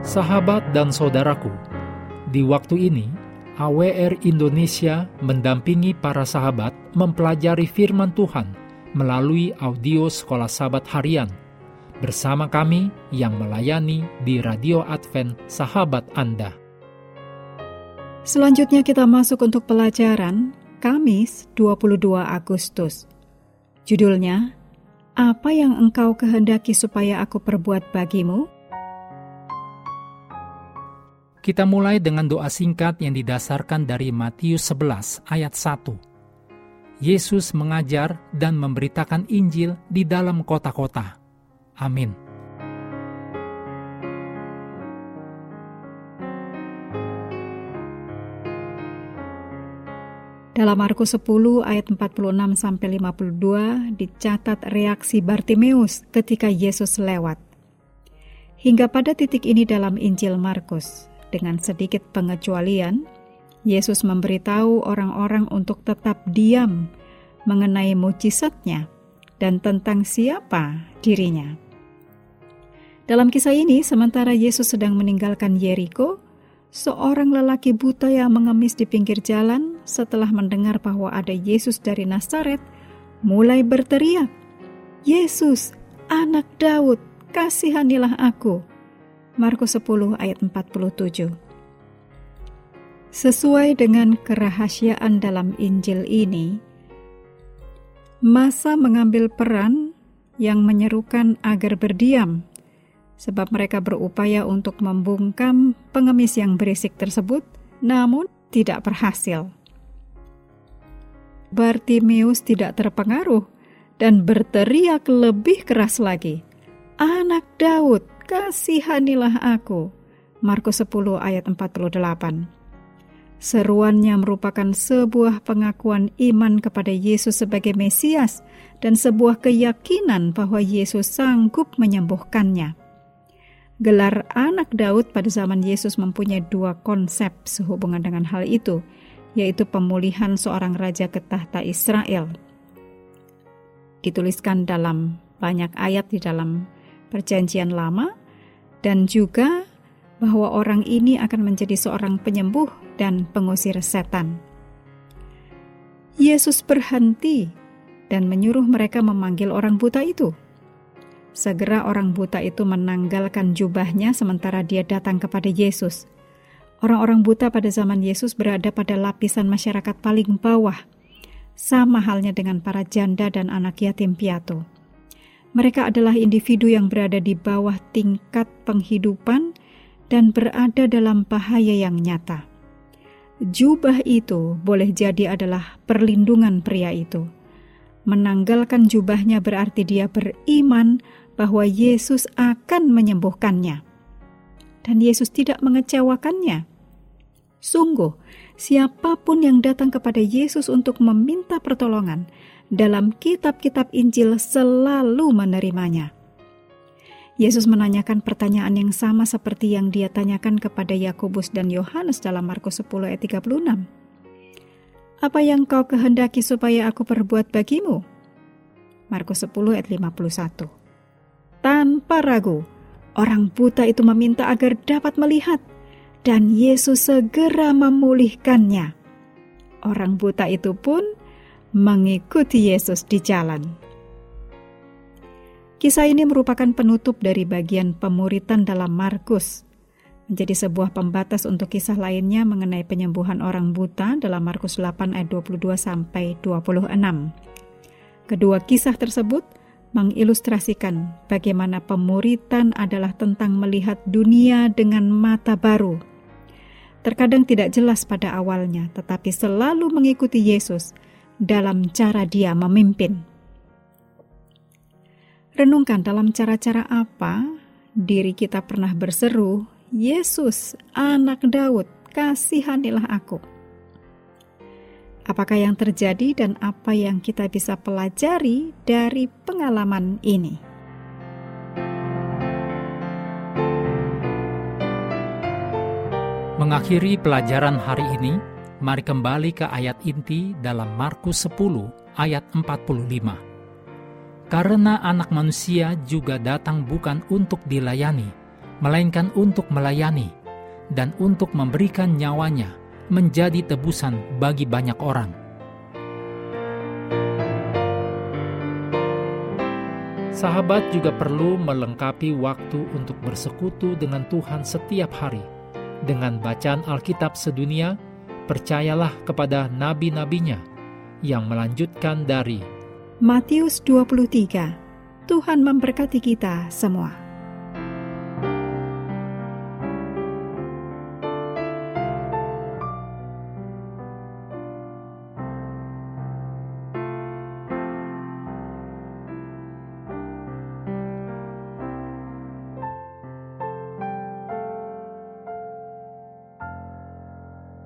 Sahabat dan saudaraku, di waktu ini AWR Indonesia mendampingi para sahabat mempelajari firman Tuhan melalui audio Sekolah Sahabat Harian bersama kami yang melayani di Radio Advent Sahabat Anda. Selanjutnya kita masuk untuk pelajaran Kamis 22 Agustus. Judulnya, Apa yang engkau kehendaki supaya aku perbuat bagimu? Kita mulai dengan doa singkat yang didasarkan dari Matius 11 ayat 1. Yesus mengajar dan memberitakan Injil di dalam kota-kota. Amin. Dalam Markus 10 ayat 46-52 dicatat reaksi Bartimeus ketika Yesus lewat. Hingga pada titik ini dalam Injil Markus, dengan sedikit pengecualian, Yesus memberitahu orang-orang untuk tetap diam mengenai mukjizatnya dan tentang siapa dirinya. Dalam kisah ini, sementara Yesus sedang meninggalkan Yeriko, seorang lelaki buta yang mengemis di pinggir jalan setelah mendengar bahwa ada Yesus dari Nazaret, mulai berteriak, "Yesus, anak Daud, kasihanilah aku." Markus 10 ayat 47. Sesuai dengan kerahasiaan dalam Injil ini, massa mengambil peran yang menyerukan agar berdiam, sebab mereka berupaya untuk membungkam pengemis yang berisik tersebut, namun tidak berhasil. Bartimeus tidak terpengaruh dan berteriak lebih keras lagi, "Anak Daud, kasihanilah aku." Markus 10 ayat 48. Seruannya merupakan sebuah pengakuan iman kepada Yesus sebagai Mesias dan sebuah keyakinan bahwa Yesus sanggup menyembuhkannya. Gelar anak Daud pada zaman Yesus mempunyai dua konsep sehubungan dengan hal itu, yaitu pemulihan seorang raja ke tahta Israel. Dituliskan dalam banyak ayat di dalam Perjanjian Lama, dan juga bahwa orang ini akan menjadi seorang penyembuh dan pengusir setan. Yesus berhenti dan menyuruh mereka memanggil orang buta itu. Segera orang buta itu menanggalkan jubahnya sementara dia datang kepada Yesus. Orang-orang buta pada zaman Yesus berada pada lapisan masyarakat paling bawah, sama halnya dengan para janda dan anak yatim piatu. Mereka adalah individu yang berada di bawah tingkat penghidupan dan berada dalam bahaya yang nyata. Jubah itu boleh jadi adalah perlindungan pria itu. Menanggalkan jubahnya berarti dia beriman bahwa Yesus akan menyembuhkannya. Dan Yesus tidak mengecewakannya. Sungguh, siapapun yang datang kepada Yesus untuk meminta pertolongan, dalam kitab-kitab Injil selalu menerimanya. Yesus menanyakan pertanyaan yang sama seperti yang dia tanyakan kepada Yakobus dan Yohanes dalam Markus 10 ayat 36. "Apa yang kau kehendaki supaya aku perbuat bagimu?" Markus 10 ayat 51. Tanpa ragu, orang buta itu meminta agar dapat melihat, dan Yesus segera memulihkannya. Orang buta itu pun mengikuti Yesus di jalan. Kisah ini merupakan penutup dari bagian pemuritan dalam Markus, menjadi sebuah pembatas untuk kisah lainnya mengenai penyembuhan orang buta dalam Markus 8 ayat 22-26. Kedua kisah tersebut mengilustrasikan bagaimana pemuritan adalah tentang melihat dunia dengan mata baru. Terkadang tidak jelas pada awalnya, tetapi selalu mengikuti Yesus dalam cara dia memimpin. Renungkan dalam cara-cara apa diri kita pernah berseru, "Yesus, anak Daud, kasihanilah aku." Apakah yang terjadi dan apa yang kita bisa pelajari dari pengalaman ini? Mengakhiri pelajaran hari ini, mari kembali ke ayat inti dalam Markus 10 ayat 45. Karena anak manusia juga datang bukan untuk dilayani, melainkan untuk melayani dan untuk memberikan nyawanya menjadi tebusan bagi banyak orang. Sahabat juga perlu melengkapi waktu untuk bersekutu dengan Tuhan setiap hari. Dengan bacaan Alkitab sedunia, percayalah kepada nabi-nabinya yang melanjutkan dari Matius 23. Tuhan memberkati kita semua.